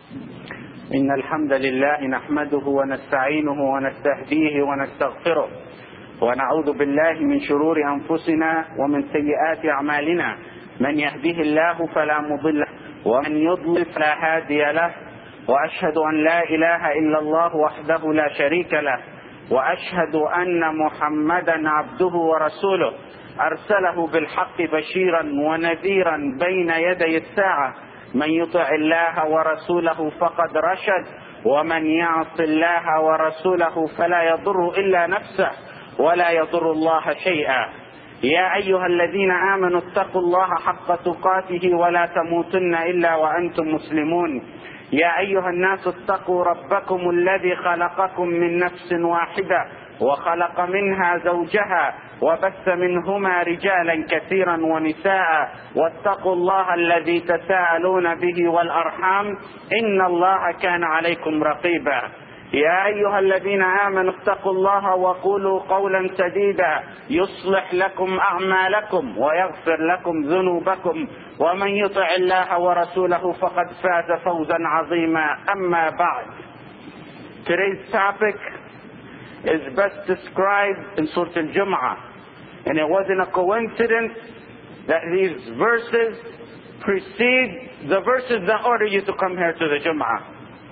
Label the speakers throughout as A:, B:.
A: إن الحمد لله نحمده ونستعينه ونستهديه ونستغفره ونعوذ بالله من شرور أنفسنا ومن سيئات أعمالنا. من يهده الله فلا مضل له ومن يضلل فلا هادي له، وأشهد أن لا إله إلا الله وحده لا شريك له، وأشهد أن محمدا عبده ورسوله أرسله بالحق بشيرا ونذيرا بين يدي الساعة. من يطع الله ورسوله فقد رشد، ومن يعص الله ورسوله فلا يضر إلا نفسه ولا يضر الله شيئا. يا أيها الذين آمنوا اتقوا الله حق تقاته ولا تموتن إلا وأنتم مسلمون. يا أيها الناس اتقوا ربكم الذي خلقكم من نفس واحدة وخلق منها زوجها وبث منهما رجالا كثيرا ونساء، واتقوا الله الذي تساءلون به والأرحام إن الله كان عليكم رقيبا. يا أيها الذين آمنوا اتقوا الله وقولوا قولا سديدا يصلح لكم أعمالكم ويغفر لكم ذنوبكم، ومن يطع الله ورسوله فقد فاز فوزا عظيما. أما بعد. Today's topic is best described in Surah Al-Jum'ah, and it wasn't a coincidence that these verses precede the verses that order you to come here to the Jum'ah.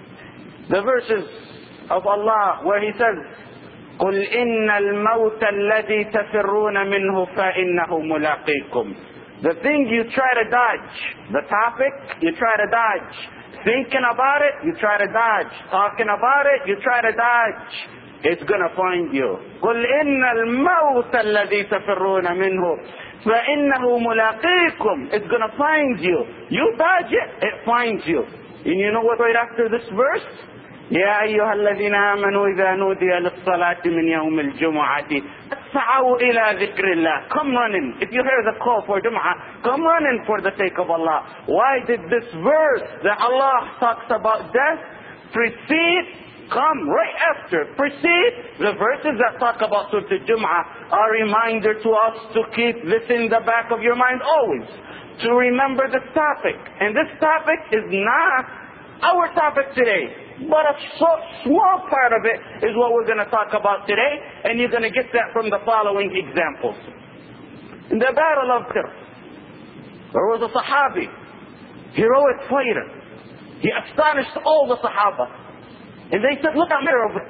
A: The verses of Allah where He says, قُلْ إِنَّ الْمَوْتَ الَّذِي تَفِرُّونَ مِنْهُ فَإِنَّهُ مُلَاقِيكُم. The thing you try to dodge, the topic you try to dodge, thinking about it you try to dodge, talking about it you try to dodge, it's gonna find you. قُلْ إِنَّ الْمَوْتَ الَّذِي تَفِرُّونَ مِنْهُ فَإِنَّهُ مُلَاقِيكُم. It's gonna find you. You dodge it, it finds you. And you know what right after this verse? يا أيها الذين آمنوا إذا نودي للصلاة من يوم الجمعة فاسعوا إلى ذكر الله. Come running. If you hear the call for Jum'ah, come running for the sake of Allah. Why did this verse that Allah talks about death precede, come right after, precede the verses that talk about Surah Al-Jum'ah? A reminder to us to keep this in the back of your mind always, to remember this topic. And this topic is not our topic today, but a small part of it is what we're going to talk about today, and you're going to get that from the following examples. In the Battle of Badr, there was a Sahabi, heroic fighter. He astonished all the Sahaba. And they said, look at Amir,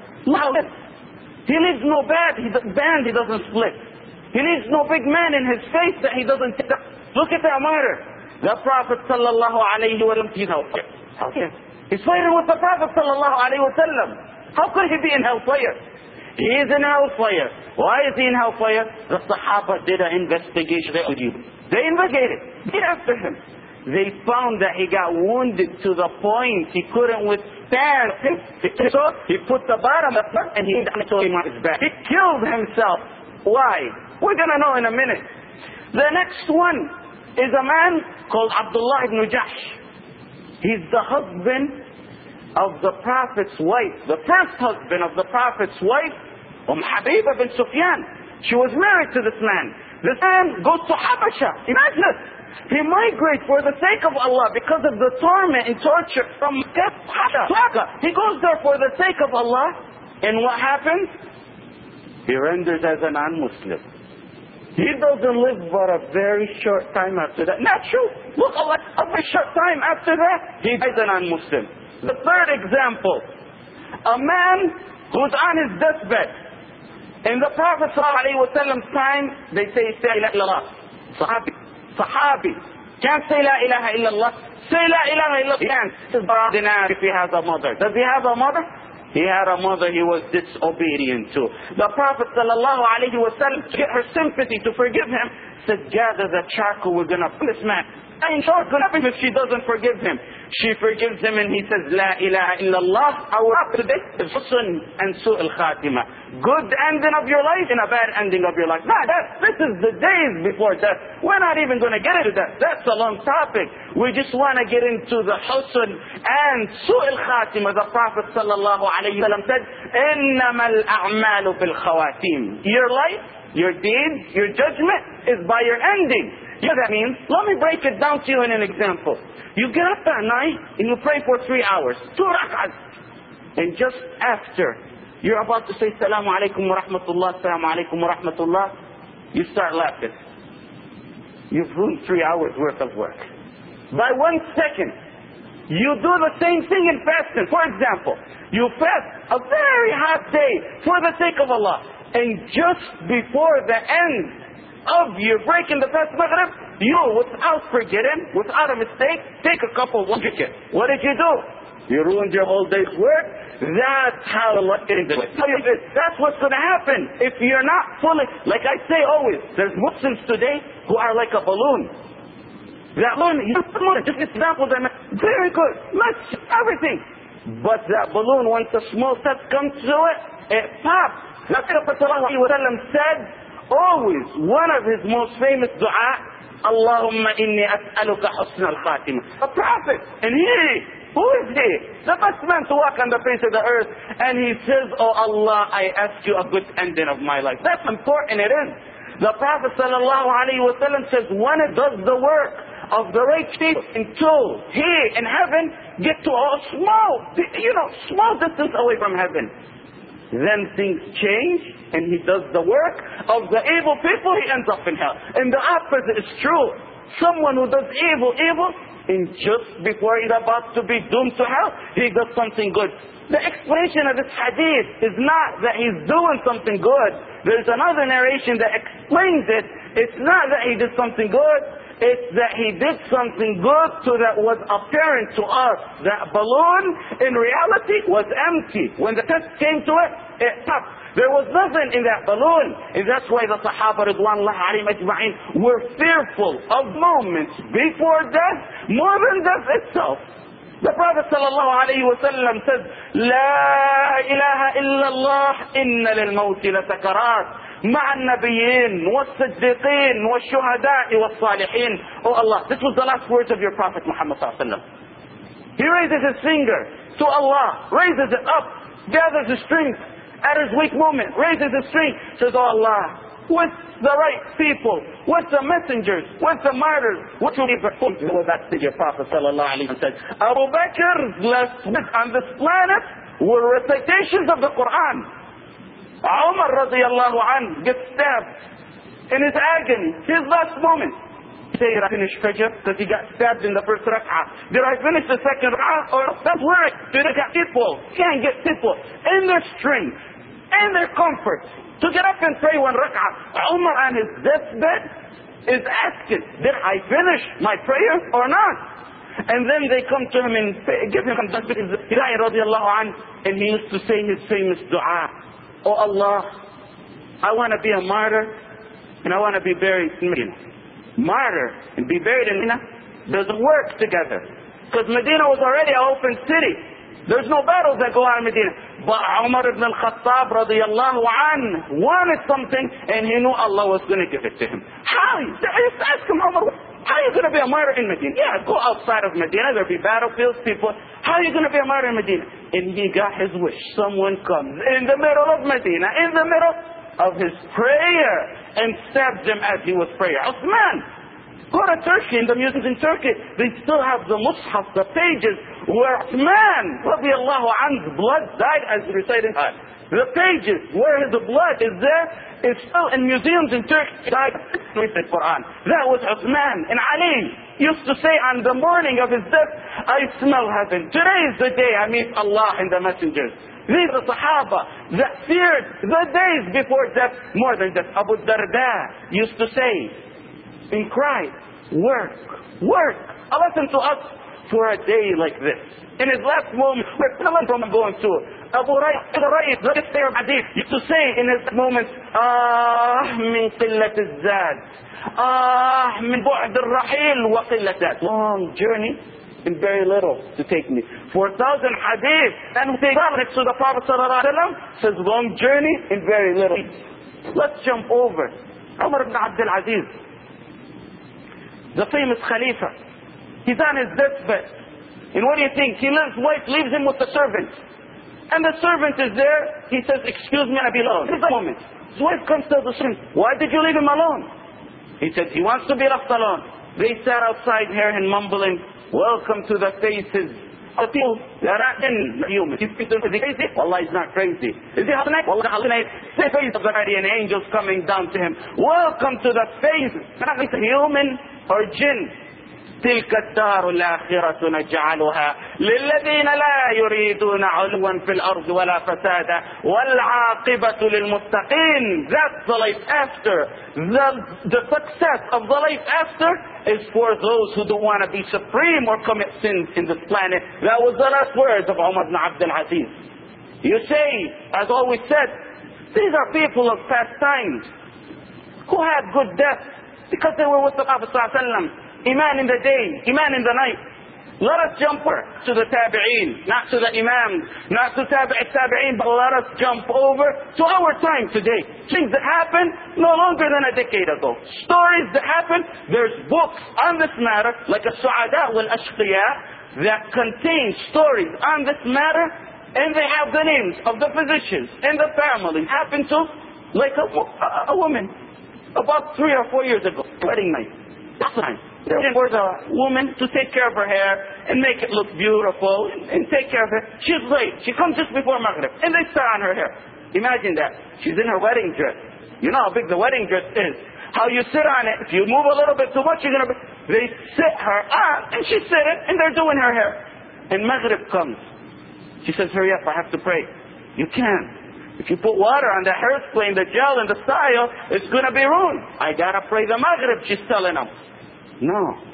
A: he leaves no band he doesn't split. He leaves no big man in his face that he doesn't take up. Look at that martyr. The Prophet sallallahu alayhi wa sallam, he's fighting with the Prophet sallallahu alayhi wa sallam. How could he be in hellfire? He is in hellfire. Why is he in hellfire? The Sahaba did an investigation. They investigated. Get after him. They found that he got wounded to the point he couldn't withstand. So he put the bottom up and he told him on his back. He killed himself. Why? We're going to know in a minute. The next one is a man called Abdullah ibn Jahsh. He's the husband of the Prophet's wife. The first husband of the Prophet's wife, Habiba bin Sufyan. She was married to this man. This man goes to Habasha. Imagine this. He migrates for the sake of Allah because of the torment and torture from Makkah. He goes there for the sake of Allah. And what happens? He renders as a non-Muslim. He doesn't live but a very short time after that. Not true. Look, a very short time after that, he dies a non-Muslim. The third example, a man who's on his deathbed. In the Prophet ﷺ's time, they say, La ilaha illallah. Sahabi. Can't say La ilaha illallah. Say La ilaha illallah. He can't. If he has a mother. Does he have a mother? He had a mother he was disobedient to. The Prophet ﷺ, to get her sympathy, to forgive him, said, gather the charcoal, we're going to put this man. And so it's going to happen if she doesn't forgive him. She forgives him and he says, La ilaha illallah. Our today is husn and su'al khatima. Good ending of your life and a bad ending of your life. Nah, this is the days before death. We're not even going to get into that. That's a long topic. We just want to get into the husn and su'al khatima. The Prophet sallallahu alayhi wa sallam said, إِنَّمَا الْأَعْمَالُ بِالْخَوَاتِيمِ. Your life, your deeds, your judgment is by your ending. You know what that means? Let me break it down to you in an example. You get up at night and you pray for 3 hours, 2 rak'ahs. And just after you're about to say Assalamu alaikum wa rahmatullah, Assalamu alaikum wa rahmatullah, you start laughing. You've ruined 3 hours worth of work. By 1 second, you do the same thing in fasting. For example, you fast a very hot day for the sake of Allah. And just before the end of your break in the fast Maghrib, you, without forgetting, without a mistake, take a cup of water. What did you do? You ruined your whole day's work. That's how Allah can do it. That's what's going to happen if you're not fully, like I say always, there's Muslims today who are like a balloon. That balloon, just example, very good, much, everything. But that balloon, once a small step comes to it, it pops. The Prophet ﷺ said, always, one of his most famous dua, Allahumma inni as'aluka husna al-khatimah. The Prophet, and who is he? The best man to walk on the face of the earth. And he says, oh Allah, I ask you a good ending of my life. That's important, it is. The Prophet ﷺ says, when it does the work of the right people until he in heaven get to a small distance away from heaven, then things change and he does the work of the evil people, he ends up in hell. And the opposite is true. Someone who does evil, and just before he's about to be doomed to hell, he does something good. The explanation of this hadith is not that he's doing something good. There's another narration that explains it. It's not that he did something good. It's that he did something good so that was apparent to us. That balloon, in reality, was empty. When the test came to it, it popped. There was nothing in that balloon. And that's why the Sahaba Ridwanullah alayhim ajma'in were fearful of moments before death more than death itself. The Prophet sallallahu alayhi wa sallam said, La ilaha illallah inna lil mawti la sakarat. مع النبيين والصديقين والشهداء والصالحين. Oh Allah, this was the last words of your Prophet Muhammad sallallahu alaihi wasallam. He raises his finger to Allah, raises it up, gathers his strength at his weak moment, raises his strength, says, oh Allah, with the right people, with the messengers, with the martyrs, what will he perform? That's your Prophet sallallahu alaihi wasallam said. Abu Bakr's last words on this planet were recitations of the Quran. Umar radiallahu anhu gets stabbed in his agony, his last moment. Did I finish Fajr? Because he got stabbed in the first rak'ah. Did I finish the second rak'ah? Or that's where did I get people? Can't get people in their strength, in their comfort, to get up and pray 1 rak'ah. Umar on his deathbed is asking, did I finish my prayer or not? And then they come to him and give him some radiallahu anhu, and he used to say his famous dua. Oh Allah, I want to be a martyr and I want to be buried in Medina. Martyr and be buried in Medina doesn't work together. Because Medina was already an open city. There's no battles that go on in Medina. But Umar ibn al-Khattab radiallahu anhu wanted something and he knew Allah was going to give it to him. How? I used to ask him, Umar, how are you going to be a martyr in Medina? Yeah, go outside of Medina, there'll be battlefields, people. How are you going to be a martyr in Medina? And he got his wish. Someone comes in the middle of Medina, in the middle of his prayer, and stabs him as he was praying. Uthman, go to Turkey, in the museums in Turkey, they still have the mushaf, the pages, where Uthman, radiallahu anhu's blood died as recited. The pages where his blood is there is still in museums in Turkey. Died with the Quran. That was Uthman. And Ali used to say on the morning of his death, I smell heaven. Today is the day I meet Allah and the messengers. These are Sahaba that feared the days before death more than death. Abu Darda used to say and cry, work. A lesson to us for a day like this. In his last moment, we're telling from going to Abu Ra'id, the fair hadith, used to say in his moments, min qillat az-zad, min bu'd al-rahil wa qillat az-zad. Long journey and very little to take me. 4,000 hadith, and we take next to the Prophet sallallahu alaihi wasallam says long journey and very little. Let's jump over. Umar ibn Abdul Aziz, the famous Khalifa, he's on his deathbed. And what do you think? His wife leaves him with the servant. And the servant is there. He says, excuse me, I'll be alone. This is the moment. His wife comes to the servant. Why did you leave him alone? He said he wants to be left alone. They sat outside here and mumbling, welcome to the faces of people that are in human. Is he crazy? Wallah, he's not crazy. Is he hallucinate? Wallah, hallucinate. The face of the guardian angels coming down to him. Welcome to the faces. Not human or jinn. تلك الدار الآخرة نجعلها للذين لا يريدون علوا في الأرض ولا فسادا والعاقبة للمتقين. That's the life after. The success of the life after is for those who don't want to be supreme or commit sins in this planet. That was the last words of Umar ibn Abdul Aziz. You say, as always said, these are people of past times who had good death because they were with the Prophet ﷺ. Iman in the day, Iman in the night. Let us jump to the Tabi'een, not to the Imams, not to Tabi'een, but let us jump over to our time today. Things that happened no longer than a decade ago. Stories that happened, there's books on this matter, like a Su'ada wal Ashqiya, that contain stories on this matter, and they have the names of the physicians and the family. Happened to, like a woman, about 3 or 4 years ago, wedding night. That's time. For the woman to take care of her hair and make it look beautiful and take care of her. She's late. She comes just before Maghrib and they start on her hair. Imagine that. She's in her wedding dress. You know how big the wedding dress is. How you sit on it. If you move a little bit too much, you're going to... They sit her on and she's sitting and they're doing her hair. And Maghrib comes. She says, hurry up, I have to pray. You can't. If you put water on the hairspray, the gel and the style, it's going to be ruined. I got to pray the Maghrib, she's telling them. No.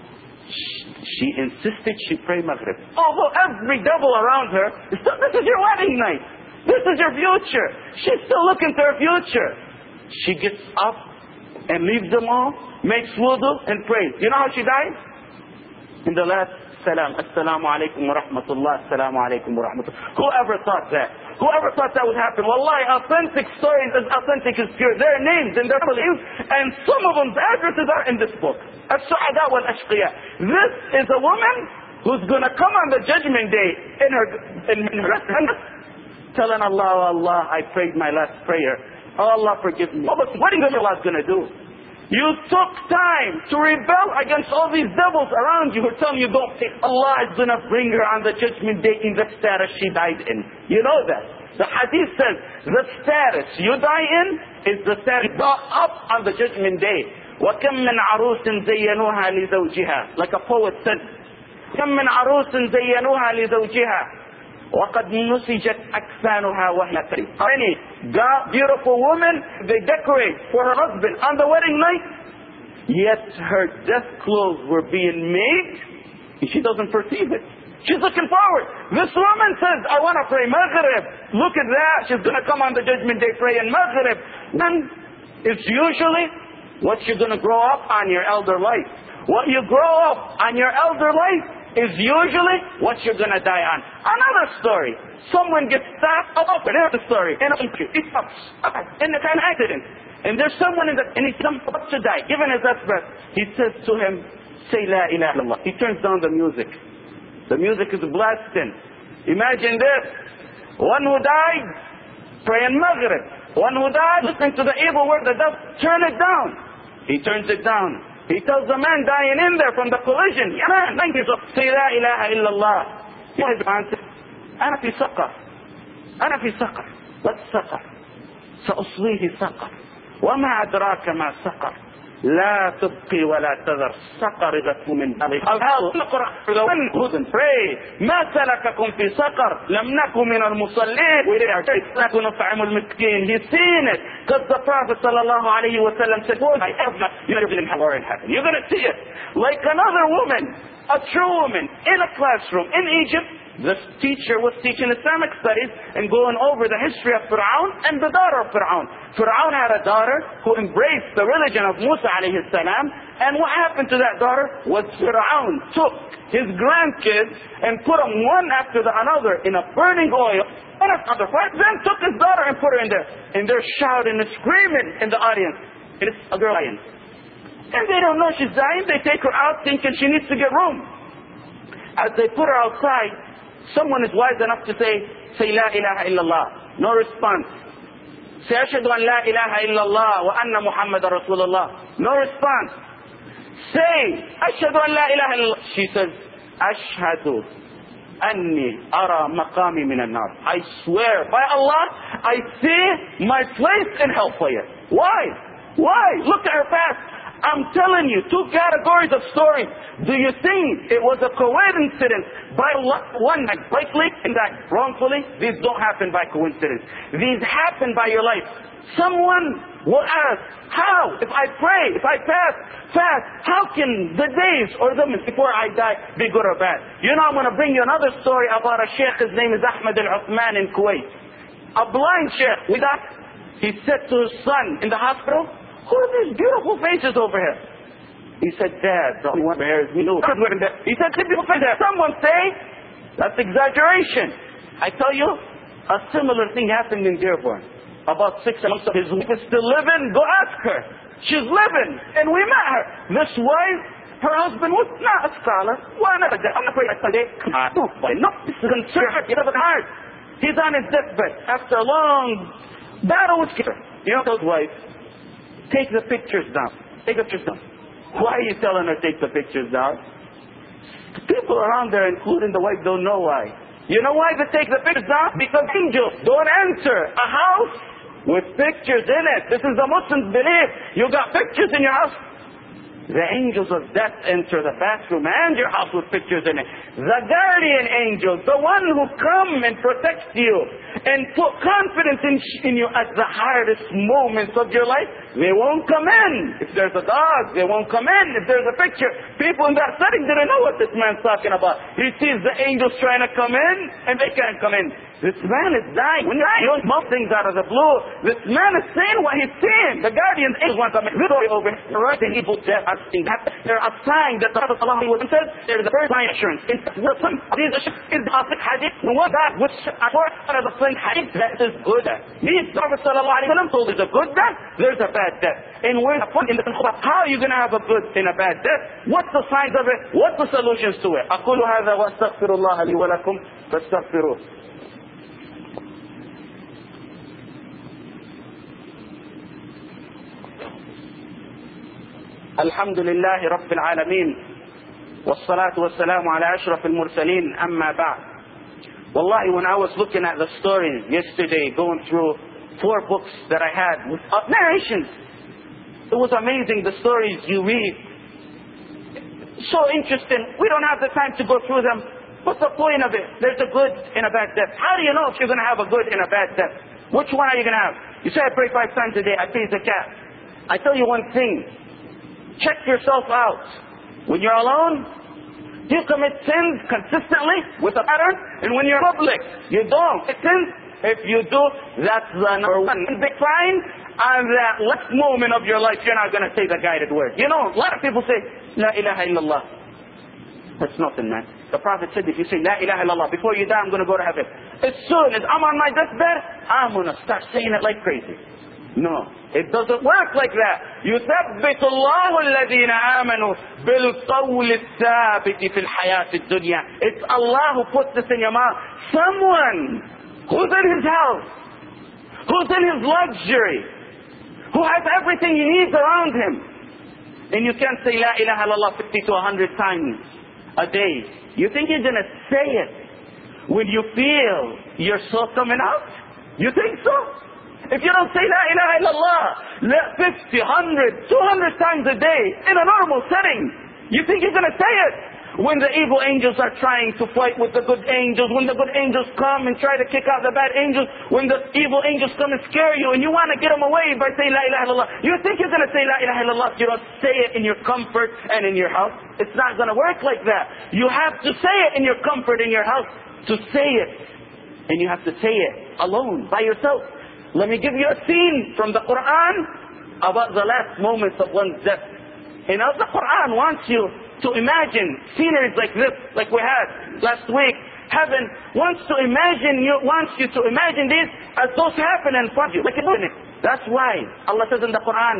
A: She insisted she pray Maghrib. Although every devil around her, this is your wedding night. This is your future. She's still looking to her future. She gets up and leaves them all, makes wudu and prays. You know how she dies? In the last salam. Assalamu alaikum wa rahmatullah. Assalamu alaikum wa rahmatullah. Whoever thought that? Whoever thought that would happen? Wallahi, authentic stories as authentic as pure. Their names and their beliefs, and some of them's addresses are in this book. As-Su'ada wal Ashqiya. This is a woman who's going to come on the judgment day in her telling Allah, oh Allah, I prayed my last prayer. Oh Allah, forgive me. Oh, but what is Allah going to do? You took time to rebel against all these devils around you who are telling you don't pay. Allah is going to bring her on the judgment day in the status she died in. You know that. The hadith says the status you die in is the status brought up on the judgment day. وَكَمْ مِنْ عَرُوسٍ زَيَّنُوهَا لِزَوْجِهَا. Like a poet said, كَمْ مِنْ عَرُوسٍ زَيَّنُوهَا لِزَوْجِهَا وَقَدْ نُسِجَتْ أَكْفَانُهَا وَهِيَ كَرِيمٌ. Any beautiful woman, they decorate for her husband on the wedding night, yet her death clothes were being made, and she doesn't perceive it. She's looking forward. This woman says, I want to pray Maghrib. Look at that. She's going to come on the judgment day praying Maghrib. And it's usually what you're going to grow up on your elder life. What you grow up on your elder life is usually what you're going to die on. Another story. Someone gets stopped. Oh, there's the story. In a country. It's in a kind of accident. And there's someone and he's about to die. Given his last breath. He says to him, say La ilaha illallah. He turns down the music. The music is blasting. Imagine this. One who died praying Maghrib. One who died listening to the evil word, the devil, turn it down. He turns it down. He tells the man dying in there from the collision, ya man, thank you. Say La ilaha illallah. His answer, أنا في سقر. أنا في سقر. What's سقر? سأصليه سقر. وما أدراك ما سقر. لا تبقي ولا تذر. سقر غثو من نقرأ pray. ما سلككم في سقر. لم نكن من المصلين. نكن نطعم المسكين. He's seen it. Because the Prophet sallallahu alayhi wa sallam said, you're going to see it. Like another woman, a true woman, in a classroom in Egypt. This teacher was teaching Islamic studies and going over the history of Fir'aun and the daughter of Fir'aun. Fir'aun had a daughter who embraced the religion of Musa alayhi salam, and what happened to that daughter was Fir'aun took his grandkids and put them one after the other in a burning oil, and then took his daughter and put her in there. And they're shouting and screaming in the audience. And it's a girl dying. And they don't know she's dying. They take her out thinking she needs to get room. As they put her outside, someone is wise enough to say La ilaha illallah. No response. Say, Ashhadu an la ilaha illallah wa anna Muhammadan Rasulullah. No response. Say, Ashhadu an la ilaha illallah. She says, Ashhadu anni ara maqami min al-nar. I swear by Allah, I see my place in hellfire. Why? Why? Look at her past. I'm telling you, two categories of stories. Do you think it was a coincidence by one night, rightly and that wrongfully? These don't happen by coincidence. These happen by your life. Someone will ask, how? If I pray, if I fast, how can the days or the minutes before I die be good or bad? You know, I'm going to bring you another story about a sheikh. His name is Ahmed al-Uthman in Kuwait. A blind sheikh. With that, he said to his son in the hospital, who are these beautiful faces over here? He said, Dad, the only one over here is me. He said, beautiful faces. Someone say, that's exaggeration. I tell you, a similar thing happened in Dearborn. About 6 months ago, his wife is still living. Go ask her. She's living. And we met her. This wife, her husband was not a scholar. Why not? I'm not praying today. No, this is concerned. He doesn't hard. He's on his deathbed after a long battle with cancer. You know, his wife, take the pictures down. Take the pictures down. Why are you telling her take the pictures down? The people around there, including the wife, don't know why. You know why they take the pictures down? Because angels don't enter a house with pictures in it. This is the Muslims' belief. You got pictures in your house. The angels of death enter the bathroom and your house with pictures in it. The guardian angels, the one who come and protects you and put confidence in you at the hardest moments of your life, they won't come in. If there's a dog, they won't come in. If there's a picture, people in that setting didn't know what this man's talking about. He sees the angels trying to come in and they can't come in. This man is dying. When you don't mouth things out of the blue, this man is saying what he's saying. The guardian angels want to make literally over right the evil death. They're a sign that the Prophet ﷺ said there's the first line assurance. In these assurance is the authentic hadith. And what that which are the plain hadith that is good death. These Prophet ﷺ told there's a good death, there's a bad death. And we're in the how are you going to have a good and a bad death? What's the signs of it? What's the solutions to it? أقول هذا وأستغفر الله لي ولكم فاستغفروه. الحمد لله رب العالمين والصلاة والسلام على أشرف المرسلين أما بعد. Wallahi, when I was looking at the stories yesterday, going through 4 books that I had with narrations, it was amazing the stories you read. So interesting. We don't have the time to go through them. What's the point of it? There's a good and a bad death. How do you know if you're going to have a good and a bad death? Which one are you going to have? You say, I pray 5 times a day, I pay zakat. I tell you one thing. Check yourself out. When you're alone, do you commit sins consistently with a pattern? And when you're public, you don't commit sins? If you do, that's the number one big sign. On that last moment of your life, you're not going to say the guided word. You know, a lot of people say, La ilaha illallah. That's nothing, man. The Prophet said, if you say La ilaha illallah, before you die, I'm going to go to heaven. As soon as I'm on my deathbed, I'm going to start saying it like crazy. No, it doesn't work like that. يثبت الله الذين آمنوا بالقول الثابت في الحياة الدنيا. It's Allah who puts this in your mouth. Someone who's in his house, who's in his luxury, who has everything he needs around him, and you can't say La ilaha illallah 50 to 100 times a day. You think you're going to say it when you feel your soul coming out? You think so? If you don't say La ilaha illallah 50, 100, 200 times a day in a normal setting, you think you're going to say it? When the evil angels are trying to fight with the good angels, when the good angels come and try to kick out the bad angels, when the evil angels come and scare you and you want to get them away by saying La ilaha illallah, you think you're going to say La ilaha illallah if you don't say it in your comfort and in your house? It's not going to work like that. You have to say it in your comfort in your house to say it. And you have to say it alone, by yourself. Let me give you a scene from the Quran about the last moments of one's death. And as the Quran wants you to imagine sceneries like this, like we had last week. Heaven wants you to imagine these as those happen in front of you. Like it. That's why Allah says in the Quran,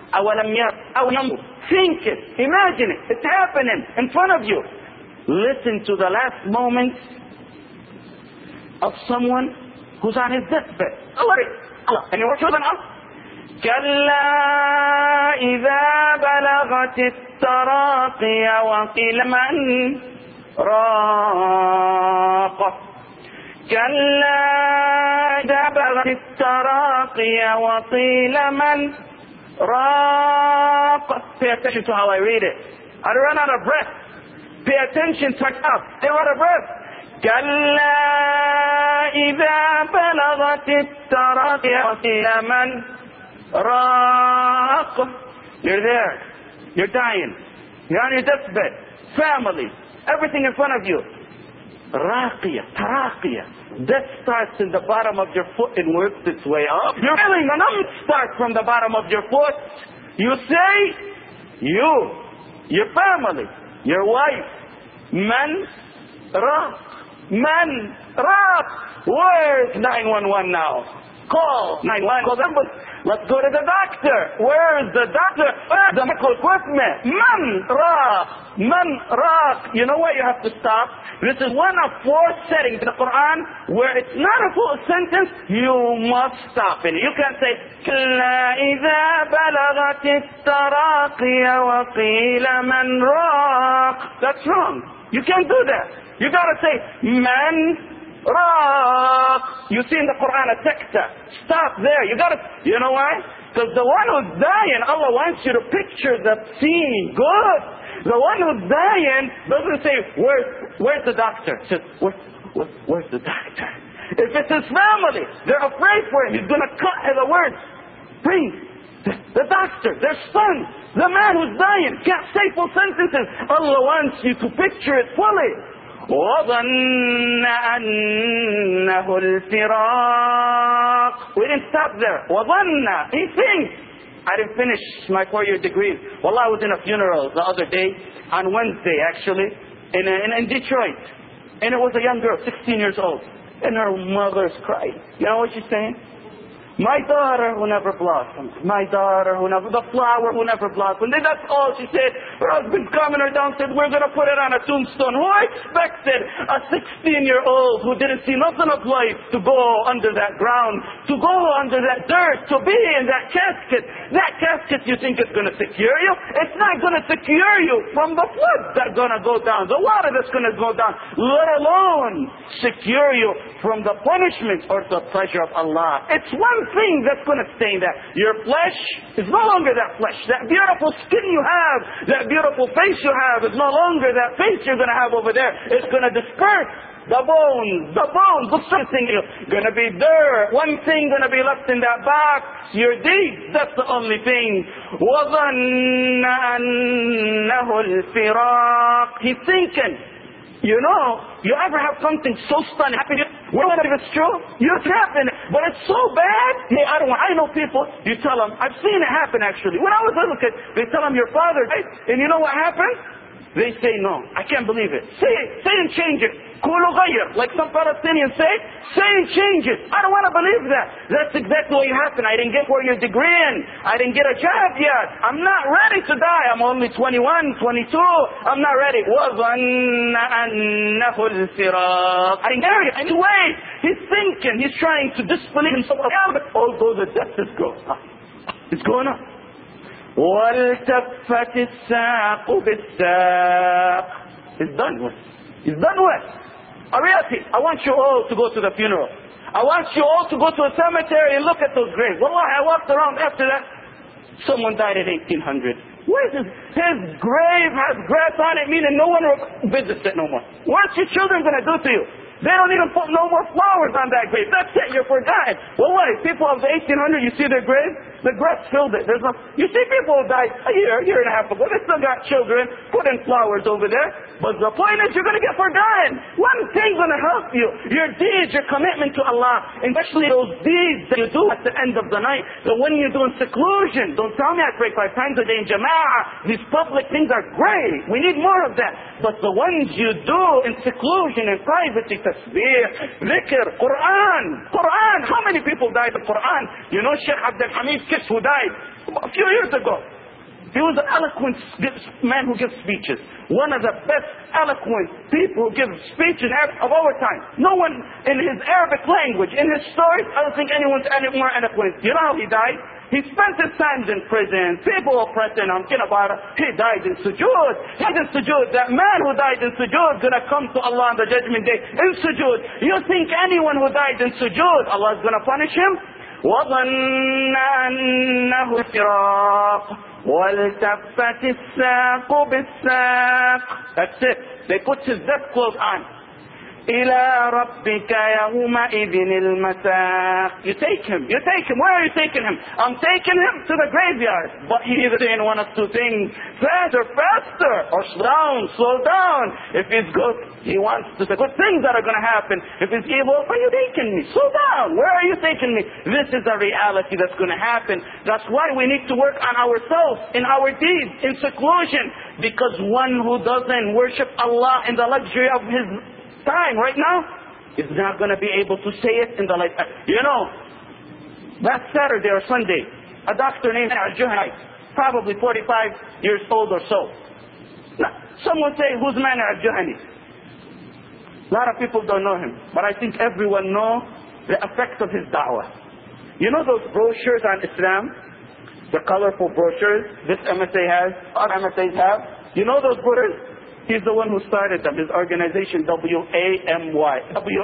A: think it, imagine it, it's happening in front of you. Listen to the last moments of someone who's on his deathbed. Allah. And your children are كلا إذا بلغت التراقي وقيل من راق كلا إذا بلغت التراقي وقيل من راق. Pay attention to how I read it. I run out of breath. Pay attention to how I run out of breath. كلا إذا بلغت التراقي وقيل من راق. You're there. You're dying. You're on your deathbed. Family. Everything in front of you. Raqiya. Taraqiya. Death starts in the bottom of your foot and works its way up. You're feeling a numb start from the bottom of your foot. You say, your family, your wife, man raq. Man raq. Where's 911 now? Call 911. Call them. Let's go to the doctor. Where is the doctor? Where's the medical equipment? Man raq. Man raq. You know what you have to stop? This is one of 4 settings in the Quran where it's not a full sentence. You must stop it. You can't say كلا إذا بلغت التراقي وقيل من راق. That's wrong. You can't do that. You gotta say man raq. You see in the Quran a tekta. Stop there. You know why? Because the one who's dying, Allah wants you to picture the scene. Good. The one who's dying doesn't say, where's the doctor? He says, where's the doctor? If it's his family, they're afraid for him. He's going to cut the words. Bring the doctor, their son, the man who's dying. Can't say full sentences. Allah wants you to picture it fully. وَظَنَّ أَنَّهُ الْفِرَاقُ. We didn't stop there. وَظَنَّ. He thinks. I didn't finish my 4-year degree. Wallah, I was in a funeral the other day, on Wednesday actually, in Detroit. And it was a young girl, 16 years old. And her mother's crying. You know what she's saying? My daughter who never blossomed. My daughter the flower who never blossomed. And that's all she said. Her husband's calming her down, said, we're going to put it on a tombstone. Who expected a 16-year-old who didn't see nothing of life to go under that ground, to go under that dirt, to be in that casket? That casket you think is going to secure you? It's not going to secure you from the floods that are going to go down, the water that's going to go down, let alone secure you from the punishment or the pleasure of Allah. It's one thing that's going to stay in that. Your flesh is no longer that flesh. That beautiful skin you have, that beautiful face you have is no longer that face you're going to have over there. It's going to disperse. The bones, the something going to be there. One thing going to be left in that box. Your deeds, that's the only thing. وَظَنَّ أَنَّهُ الْفِرَاقُ. He's thinking. You know, you ever have something so stunning happen? Well, if it's true, it's happened. But it's so bad. Hey, I know people, you tell them, I've seen it happen actually. When I was a little kid, they tell them your father died. And you know what happened? They say, no, I can't believe it. Say and change it. Kulu ghayr. Like some Palestinians say and change it. I don't want to believe that. That's exactly what happened. I didn't get 4-year degree in. I didn't get a job yet. I'm not ready to die. I'm only 21, 22. I'm not ready. وَظَنَّ أَنَّهُ الْفِرَاقُ. I didn't get it. Anyway, he's thinking. He's trying to disbelieve himself. Although the death is going up. It's going up. وَالْتَفَّتِ السَّاقُ بِالسَّاقِ. It's done with. It's done with. Ariyati, I want you all to go to the funeral. I want you all to go to a cemetery and look at those graves. Wallahi, I walked around after that. Someone died in 1800. Where's his grave has grass on it, meaning no one visits it no more. What's your children going to do to you? They don't even put no more flowers on that grave. That's it, you're forgotten. Wallahi, people of the 1800, you see their grave? The grass filled it. You see people who died a year and a half ago. They still got children putting flowers over there. But the point is, you're going to get forgotten. One thing's going to help you. Your deeds, your commitment to Allah. Especially those deeds that you do at the end of the night. But when you do in seclusion, don't tell me I pray 5 times a day in jama'ah. These public things are great. We need more of that. But the ones you do in seclusion and privacy, tasbih, dhikr, Quran. How many people died in Quran? You know Sheikh Abdul Hamid Kish who died a few years ago. He was an eloquent man who gives speeches. One of the best eloquent people who gives speeches of our time. No one in his Arabic language, in his stories, I don't think anyone's any more eloquent. You know how he died? He spent his time in prison. People oppressing him. He died in sujood. He died in sujood. That man who died in sujood is going to come to Allah on the judgment day in sujood. You think anyone who died in sujood, Allah is going to punish him? وَظَنَّ أَنَّهُ فِرَاقٌ وَالْتَفَّتِ السَّاقُ بِالسَّاقِ. That's it. They put his death clothes on. إِلَى رَبِّكَ يَوْمَئِذٍ الْمَسَاقُ. You take him. Where are you taking him? I'm taking him to the graveyard. But he's saying one of two things. Faster. Or slow down. If he's good, he wants to say good things that are going to happen. If he's evil, where are you taking me? Slow down. Where are you taking me? This is a reality that's going to happen. That's why we need to work on ourselves, in our deeds, in seclusion. Because one who doesn't worship Allah in the luxury of his time right now is not going to be able to say it in the light. You know, last Saturday or Sunday, a doctor named Al-Juhani, probably 45 years old or so. Now, someone say, who's man Al-Juhani? A lot of people don't know him, but I think everyone knows the effect of his da'wah. You know those brochures on Islam? The colorful brochures this MSA has, other MSAs have? You know those brochures? He's the one who started them, his organization, WAMY.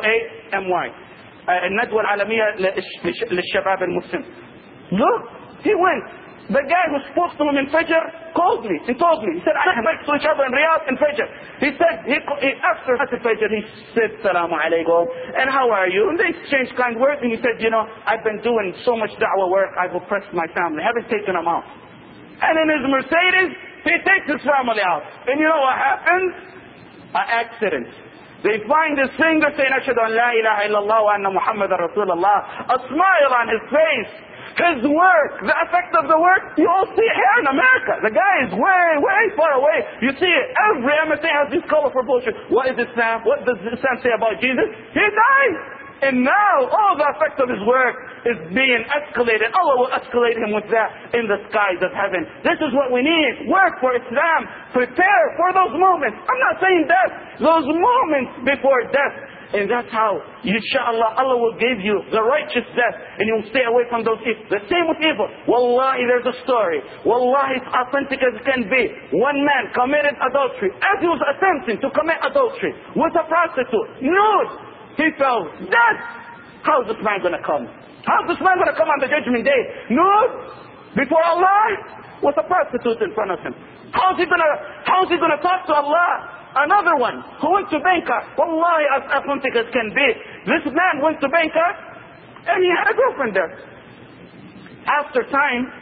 A: الندوة العالمية للشباب المسلم. Look, he went. The guy who spoke to him in Fajr called me. He told me. He said, I met to each other in Riyadh in Fajr. He said, after Fajr, he said, Salamu alaikum, and how are you? And they exchanged kind words, and he said, you know, I've been doing so much da'wah work, I've oppressed my family. I haven't taken them out. And in his Mercedes, he takes his family out. And you know what happens? An accident. They find his finger saying, Ashhadu an la ilaha illallah wa anna Muhammadan Rasulullah. A smile on his face. His work, the effect of the work, you all see it here in America. The guy is way far away. You see it. Every MSA has this colorful bullshit. What is Islam? What does Islam say about Jesus? He died. And now all the effect of his work is being escalated. Allah will escalate him with that in the skies of heaven. This is what we need. Work for Islam. Prepare for those moments. I'm not saying death. Those moments before death. And that's how, inshallah, Allah will give you the righteous death. And you'll stay away from those evil. The same with evil. Wallahi, there's a story. Wallahi, it's authentic as it can be. One man committed adultery. As he was attempting to commit adultery with a prostitute. Nude. He fell dead. How's this man going to come? How's this man going to come on the judgment day? Nude? Before Allah? With a prostitute in front of him. How's he going to talk to Allah? Another one who went to Bangkok. Wallahi, as authentic as can be. This man went to Bangkok and he had a girlfriend there. After time,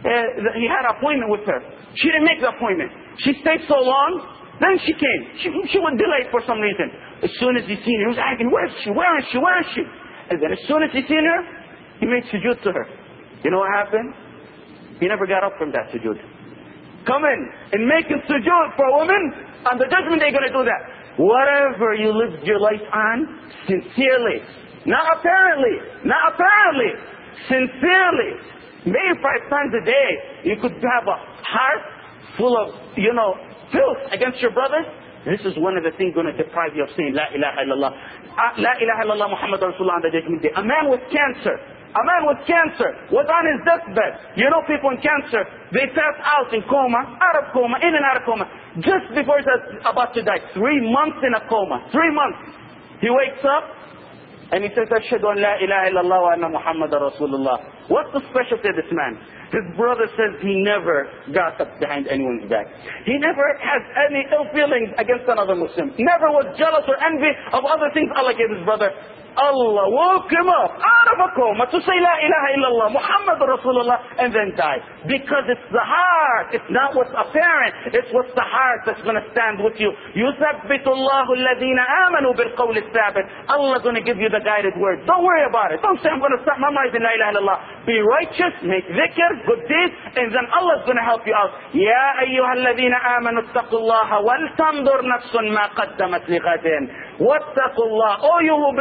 A: he had an appointment with her. She didn't make the appointment. She stayed so long. Then she came. She was delayed for some reason. As soon as he seen her, he was asking, where is she? And then as soon as he seen her, he made sujood to her. You know what happened? He never got up from that sujood. Coming and making sujood for a woman, on the judgment day you're going to do that. Whatever you lived your life on, sincerely, not apparently, sincerely, maybe 5 times a day, you could have a heart full of, filth against your brothers. This is one of the things going to deprive you of saying La ilaha illallah. La ilaha illallah Muhammad Rasulullah on the judgment day. A man with cancer was on his deathbed. You know people in cancer, they pass out in coma, out of coma, in and out of coma. Just before he's about to die. 3 months in a coma. 3 months. He wakes up and he says, Ashhadu an la ilaha illallah wa anna Muhammadan Rasulullah. What's the specialty of this man? His brother says he never gossiped behind anyone's back. He never has any ill feelings against another Muslim. Never was jealous or envy of other things Allah gave his brother. Allah woke him up out of a coma to say La ilaha illallah Muhammad Rasulullah and then die. Because it's the heart. It's not what's apparent. It's what's the heart that's going to stand with you. يُثَبِّتُ اللَّهُ الَّذِينَ آمَنُوا بِالْقَوْلِ الثَّابِتِ. Allah's going to give you the guided word. Don't worry about it. Don't say I'm going to start memorizing La ilaha illallah. Be righteous, make dhikr, good deeds, and then Allah's going to help you out. يَا أَيُّهَا الَّذِينَ آمَنُوا اتَّقُوا اللَّهَ وَلْتَنْظُرْ نَفْسٌ مَا قَدَّمَتْ لِغَدٍ وَاتَّقُوا اللَّهَ. Oh, you who believe in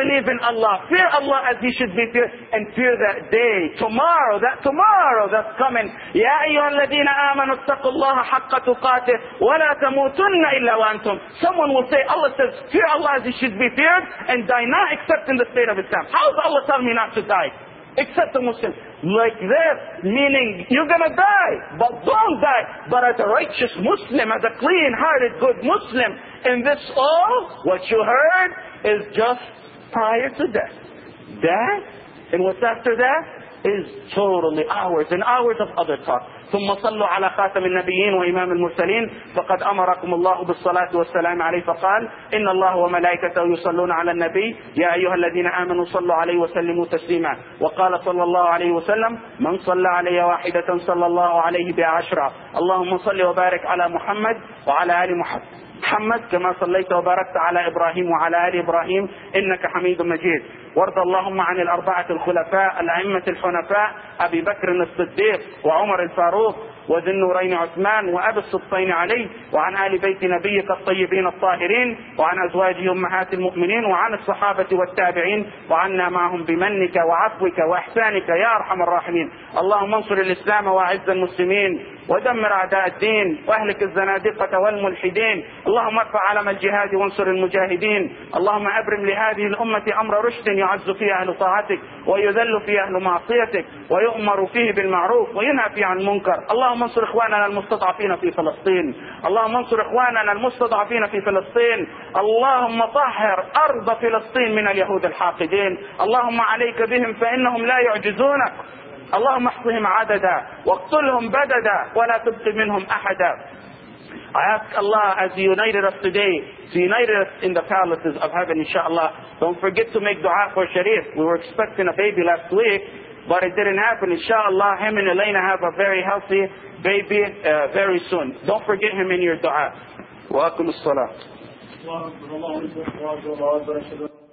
A: Allah. Fear Allah as He should be feared, and fear that day, tomorrow that's coming. يا أيها الذين آمنوا اتقوا الله حق تقاته ولا تموتن إلا وأنتم. Someone will say, Allah says, fear Allah as He should be feared and die not except in the state of Islam. How does Allah tell me not to die? Except a Muslim. Like this, meaning you're gonna die, but don't die. But as a righteous Muslim, as a clean-hearted, good Muslim, in this all, what you heard is just prior to death. Death, and what's after that is totally hours and hours of other talk. ثم صلوا على خاتم النبيين وإمام المرسلين فقد أمركم الله بالصلاة والسلام عليه فقال إن الله وملائكته يصلون على النبي يا أيها الذين آمنوا صلوا عليه وسلموا تسليما. وقال صلى الله عليه وسلم من صلى علي واحدة صلى الله عليه بعشرة. اللهم صل وبارك على محمد وعلى آل محمد كما صليت وباركت على إبراهيم وعلى آل إبراهيم إنك حميد مجيد. وارض اللهم عن الأربعة الخلفاء الأئمة الحنفاء أبي بكر الصديق وعمر الفاروق وذي النورين عثمان وأبي السبطين علي وعن آل بيت نبيك الطيبين الطاهرين وعن أزواج أمهات المؤمنين وعن الصحابة والتابعين وعنا معهم بمنك وعفوك وإحسانك يا أرحم الراحمين. اللهم انصر الإسلام وأعز المسلمين ودمر أعداء الدين واهلك الزنادقة والملحدين. اللهم ارفع علم الجهاد وانصر المجاهدين. اللهم أبرم لهذه الأمة أمر رشد يعز فيه أهل طاعتك ويذل فيه أهل معصيتك ويؤمر فيه بالمعروف وينهى فيه عن المنكر. اللهم انصر إخواننا المستضعفين في فلسطين. اللهم انصر إخواننا المستضعفين في فلسطين. اللهم طهر أرض فلسطين من اليهود الحاقدين. اللهم عليك بهم فإنهم لا يعجزونك. اللهم احصهم عددا واقتلهم بددا ولا تبق منهم أحدا. I ask Allah, as He united us today, to unite us in the palaces of heaven, inshallah. Don't forget to make dua for Sharif. We were expecting a baby last week, but it didn't happen. Inshallah, him and Elena have a very healthy baby very soon. Don't forget him in your dua. Wa aqimus salat.